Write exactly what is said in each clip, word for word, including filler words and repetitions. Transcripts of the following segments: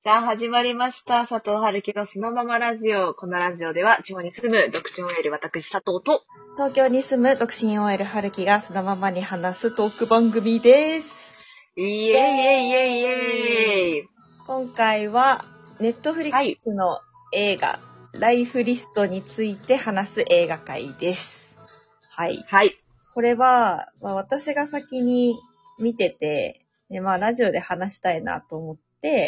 さあ、始まりました。佐藤春樹のそのままラジオ。このラジオでは、地方に住む独身 オーエル 私佐藤と、 東京に住む独身 オーエル 春樹がそのままに話すトーク番組です。 イエイイエイイエイイエイ。 今回は、ネットフリックスの映画、はい、ライフリストについて話す映画会です。はい。 はい。 これは、まあ、私が先に見てて、でまあ、ラジオで話したいなと思って、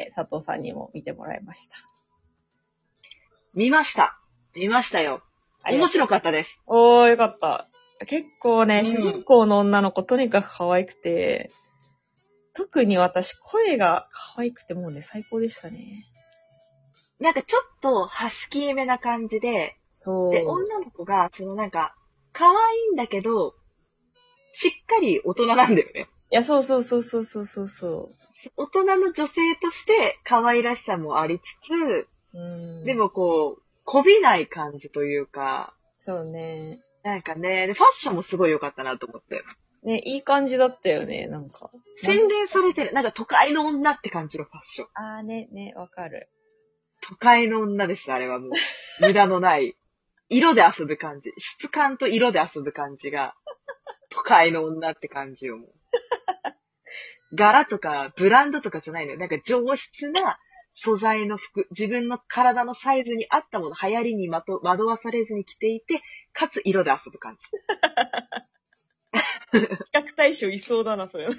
佐藤さんにも見てもらいました。 見ました。見ましたよ。面白かったです。 おー、よかった。結構ね、うん、主人公の女の子とにかく可愛くて、特に私声が可愛くてもうね、最高でしたね。 なんかちょっとハスキーめな感じで、 そう。 で、女の子が、そのなんか、可愛いんだけど、しっかり大人なんだよね。 いや、そうそうそうそうそうそうそう。 大人の女性として可愛らしさもありつつ、うん、でもこう、こびない感じというか。 そうね。 なんかね、でファッションもすごい良かったなと思って。 ね、いい感じだったよね、なんか。 洗練されてる。なんか都会の女って感じのファッション。 あーね、ね、わかる。 都会の女です、あれはもう。無駄のない。色で遊ぶ感じ。質感と色で遊ぶ感じが、都会の女って感じよ、もう。柄とか、ブランドとかじゃないのよ。なんか上質な素材の服、自分の体のサイズに合ったもの、流行りに惑わされずに着ていて、かつ色で遊ぶ感じ。 比較対象いそうだな、それ。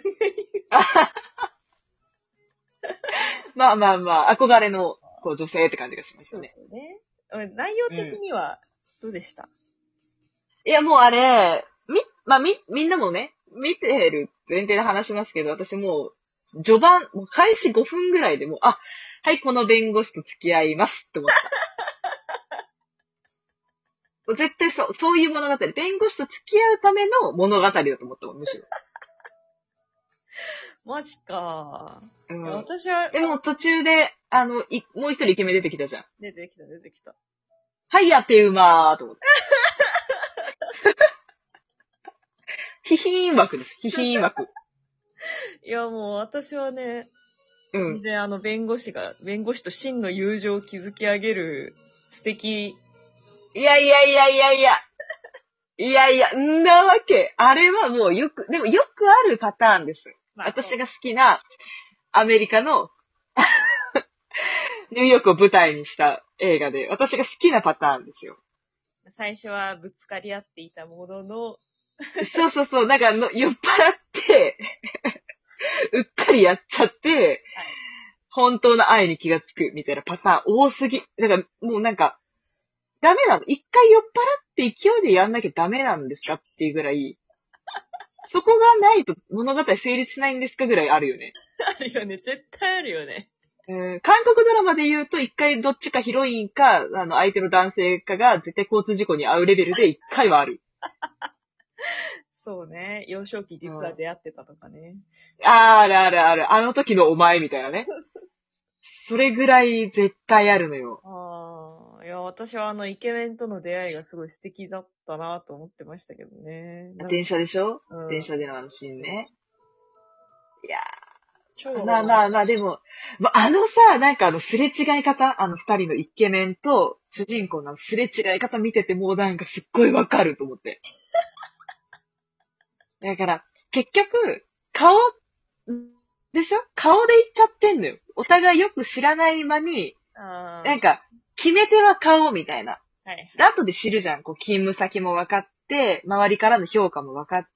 まあまあまあ、憧れのこう女性って感じがしましたね。 そうですね。内容的にはどうでした、 うん、いや、もうあれ、み、まあみ、みんなもね、見てる前提で話しますけど、私もう、序盤、もう開始ごふんぐらいでもう、あ、はい、この弁護士と付き合いますって思った。絶対そう、そういう物語。弁護士と付き合うための物語だと思ったもん、むしろ。 マジか、 うん。 私は。 でも途中で、あの、い、もう一人イケメン出てきたじゃん。 出てきた、出てきた。 はい、やってうまーと思って。ヒヒーン枠です。ヒヒーン枠。 いや、もう私はね、 うん。 で、あの、弁護士が、弁護士と真の友情を築き上げる素敵。 いやいやいやいやいや。いやいや、んなわけ。あれはもうよく、でもよくあるパターンです。まあ、私が好きなアメリカのニューヨークを舞台にした映画で、私が好きなパターンですよ。 最初はぶつかり合っていたものの。 そうそうそう、なんかの酔っ払ってうっかりやっちゃって、はい、本当の愛に気がつくみたいなパターン多すぎ。だからもうなんか、ダメなの。一回酔っ払って勢いでやんなきゃダメなんですかっていうぐらい、そこがないと物語成立しないんですかぐらいあるよね。 あるよね。絶対あるよね。 うん、韓国ドラマで言うと一回どっちかヒロインか、あの相手の男性かが絶対交通事故に遭うレベルで一回はある。 そうね。幼少期実は出会ってたとかね。 うん、あるあるある。あの時のお前みたいなね。それぐらい絶対あるのよ。 ああ、いや、私はあのイケメンとの出会いがすごい素敵だったなと思ってましたけどね。 電車でしょ、うん、電車でのあのシーンね。いやー。まあまあまあ、でも、まあ、あのさ、なんかあのすれ違い方、あの二人のイケメンと主人公のすれ違い方見ててもうなんかすっごいわかると思って。だから、結局、顔、でしょ顔で言っちゃってんのよ。お互いよく知らない間に、なんか、決め手は顔みたいな。はい。で、後で知るじゃん。こう、勤務先も分かって、周りからの評価も分かって、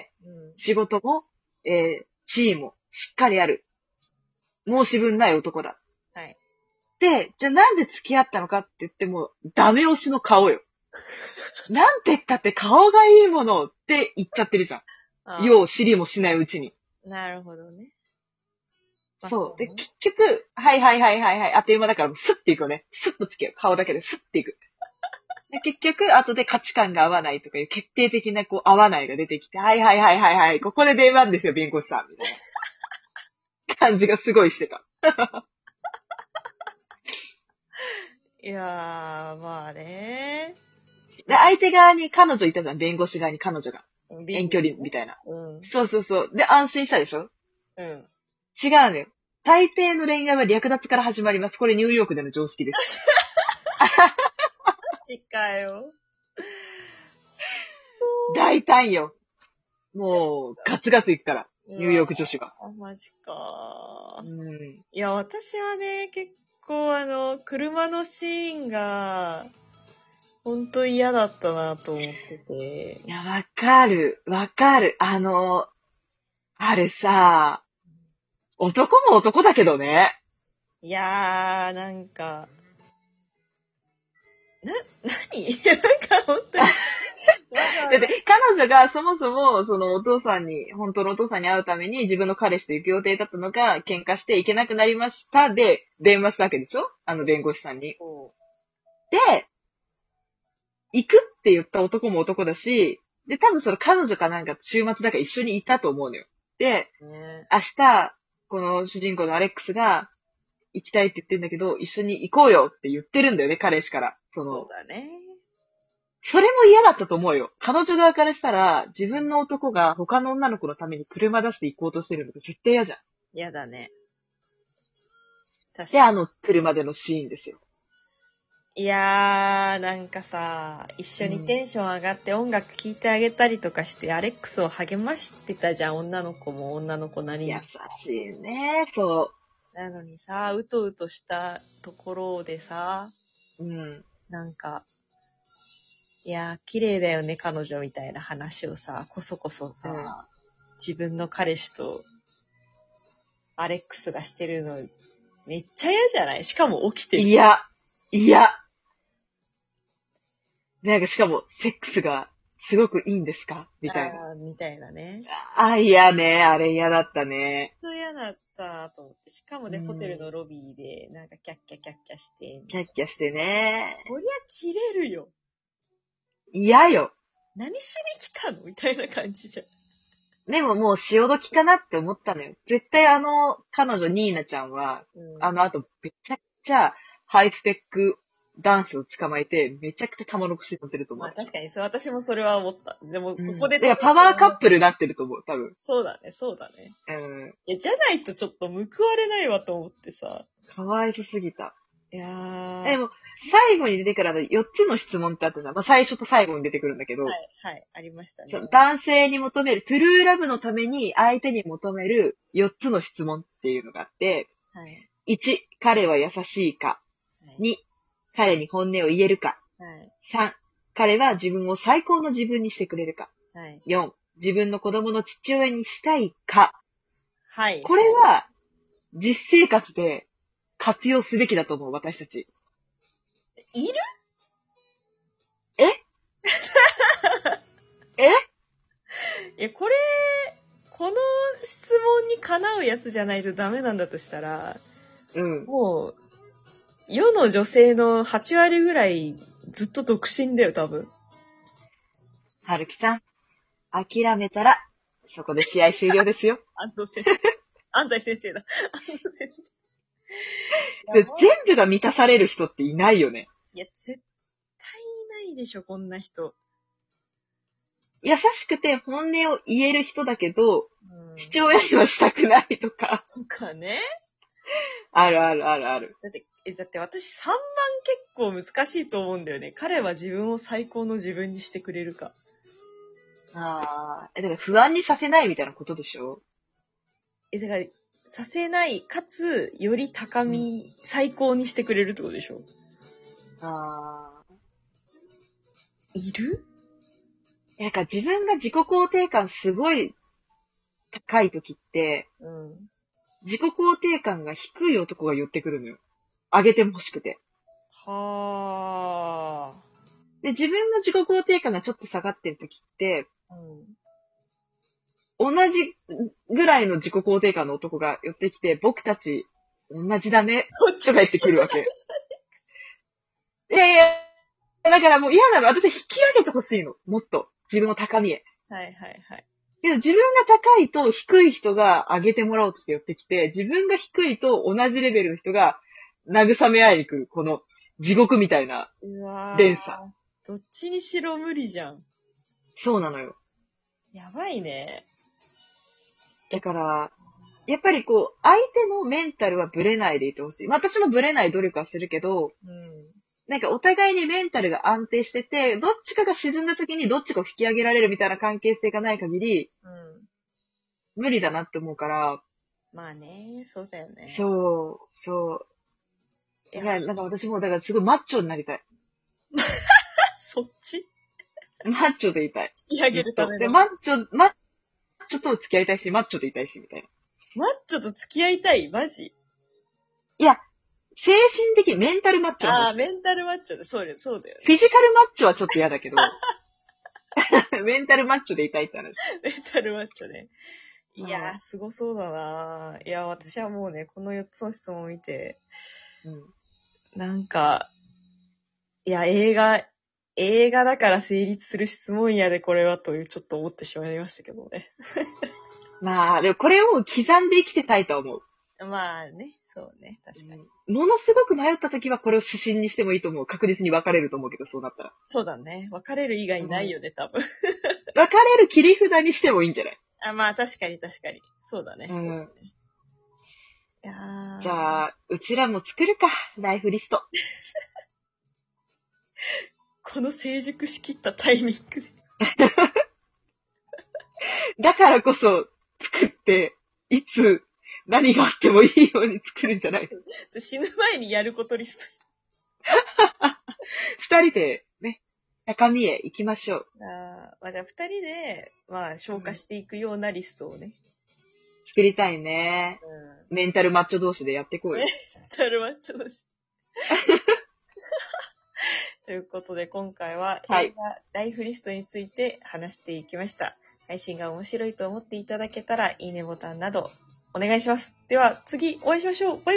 うん、仕事も、えー、地位もしっかりある。申し分ない男だ。はい。で、じゃあなんで付き合ったのかって言っても、ダメ押しの顔よ。なんて言ったって顔がいいものって言っちゃってるじゃん。よう知りもしないうちに。 なるほどね。 そう。で、結局、はいはいはいはいはい。あっという間だからスッていくよね。スッと付き合う。顔だけでスッていく。で結局、後で価値観が合わないとかいう決定的なこう合わないが出てきて、はいはいはいはいはい。ここで出番ですよ、弁護士さん。みたいな感じがすごいしてた。 いやー、まあねで、相手側に彼女いたじゃん。弁護士側に彼女が。遠距離みたいな。うん。そうそうそう。で、安心したでしょうん。違うのよ。 大抵の恋愛は略奪から始まります。これニューヨークでの常識です。 マジかよ。 大胆よ。もう、ガツガツいくから。ニューヨーク女子が。 あ、マジか。 うん。 いや、私はね、結構あの、車のシーンが、ほんと嫌だったなと思ってて。 いや、わかる。わかる。あの、あれさ、男も男だけどね。 いやー、なんか、な、なになんかほんとに。 だって、彼女がそもそも、そのお父さんに、本当のお父さんに会うために自分の彼氏と行く予定だったのが、喧嘩して行けなくなりましたで、電話したわけでしょあの弁護士さんに。で、行くって言った男も男だし、で、多分その彼女かなんか週末だから一緒にいたと思うのよ。で、 ね、 明日、この主人公のアレックスが、行きたいって言ってんだけど、一緒に行こうよって言ってるんだよね、彼氏から。その、 そうだね。 それも嫌だったと思うよ。彼女側からしたら、自分の男が他の女の子のために車出して行こうとしてるのが絶対嫌じゃん。 嫌だね。確で、 かあの車でのシーンですよ。 に。いやー、なんかさ、一緒にテンション上がって音楽聴いてあげたりとかして、アレックスを励ましてたじゃん、女の子も女の子なりに。 優しいね、そなのにさ、うとうとしたところでさ、 う。うん。 なんか、いやー、綺麗だよね、彼女みたいな話をさ、こそこそさ、 うん、 自分の彼氏とアレックスがしてるの、めっちゃ嫌じゃない？しかも起きてる。 いや、いや。なんかしかも、セックスがすごくいいんですかみたいな。 あーみたいなね。 あ、嫌ね。あれ嫌だったね。 そう嫌だったと思って。しかもね、 うんホテルのロビーで、なんかキャッキャキャッキャして。 キャッキャしてね。 こりゃ切れるよ。 嫌よ。 何しに来たのみたいな感じじゃん。 でももう潮時かなって思ったのよ。絶対あの、彼女ニーナちゃんは、 うん、 あの後めちゃくちゃハイスペックダンスを捕まえて、めちゃくちゃ玉の串乗ってると思う。 まあ確かにそう、私もそれは思った。でも、ここで、 うん、いや、パワーカップルになってると思う、多分。 そうだね、そうだね。 うん。 いや、じゃないとちょっと報われないわと思ってさ。 かわいそすぎた。 いやー。 でも、最後に出てくるあのよっつの質問ってあったじゃん。まあ、最初と最後に出てくるんだけど、 はい、はい、ありましたね。 男性に求める、トゥルーラブのために相手に求めるよっつの質問っていうのがあって、 はい、 いち、彼は優しいか。 はい、 に、彼に本音を言えるか。 はい、 さん、彼は自分を最高の自分にしてくれるか。 はい、 よん、自分の子供の父親にしたいか。 はい。 これは、実生活で活用すべきだと思う、私たち。 いる？ ええいや、これ、この質問にかなうやつじゃないとダメなんだとしたら、 うん。 もう、世の女性のはち割ぐらいずっと独身だよ、多分。 はるきさん、諦めたら、そこで試合終了ですよ。 安藤先生。安西先生だ。安藤先生。 で全部が満たされる人っていないよね。 いや、絶対いないでしょ、こんな人。 優しくて本音を言える人だけど、 うん、 父親にはしたくないとか。 とかね。 あるあるあるある。 だって、え、だって私さんばん結構難しいと思うんだよね。彼は自分を最高の自分にしてくれるか。 ああ、え、だから不安にさせないみたいなことでしょ？ え、だから、させない、かつ、より高み、うん、最高にしてくれるってことでしょ？ ああ。 いる？ なんか自分が自己肯定感すごい高い時って、うん、自己肯定感が低い男が寄ってくるのよ。上げても欲しくて。 はあ。 で、自分の自己肯定感がちょっと下がってる時って、うん、同じぐらいの自己肯定感の男が寄ってきて、僕たち同じだね、とか言ってくるわけ。いやいや、だからもう嫌なの。私引き上げてほしいの。もっと。自分の高みへ。 はいはいはい。 けど自分が高いと低い人が上げてもらおうとして寄ってきて、自分が低いと同じレベルの人が慰め合いに来る。この地獄みたいな連鎖。 どっちにしろ無理じゃん。 そうなのよ。 やばいね。 だから、 やっぱりこう、相手のメンタルはブレないでいてほしい。まあ私もブレない努力はするけど、うん、なんかお互いにメンタルが安定してて、どっちかが沈んだ時にどっちかを引き上げられるみたいな関係性がない限り、うん、無理だなって思うから。 まあね、そうだよね。 そう、そう。だから、なんか私も、だからすごいマッチョになりたい。 そっちマッチョでいたい。 引き上げるための。 で、マッチョ、マッチョと付き合いたいし、マッチョでいたいし、みたいな。 マッチョと付き合いたいマジいや、精神的、メンタルマッチョ。 ああ、メンタルマッチョで、そうだよ、そうだよ、ね。 フィジカルマッチョはちょっと嫌だけど、メンタルマッチョでいたいって話。 メンタルマッチョね。いやー、すごそうだなー。いや、私はもうね、このよっつの質問を見て、うん、なんか、いや、映画、映画だから成立する質問やでこれはというちょっと思ってしまいましたけどね。 まあ、でもこれを刻んで生きてたいと思う。 まあね、そうね、確かに。 ものすごく迷った時はこれを指針にしてもいいと思う。確実に分かれると思うけど、そうなったら。 そうだね。分かれる以外ないよね、うん、多分。 分かれる切り札にしてもいいんじゃない？ あ、まあ確かに確かに。そうだね。うん。いやじゃあ、うちらも作るか、ライフリスト。 この成熟しきったタイミングで。 だからこそ、作って、いつ、何があってもいいように作るんじゃないの死ぬ前にやることリスト。 二人で、ね、高みへ行きましょう。 あまあ、じゃあ二人で、まあ、消化していくようなリストをね。 作りたいね。うん、メンタルマッチョ同士でやっていこうよ。 メンタルマッチョ同士。ということで、今回は映画ライフリストについて話していきました。配信が面白いと思っていただけたら、いいねボタンなどお願いします。では、次お会いしましょう。バイバイ。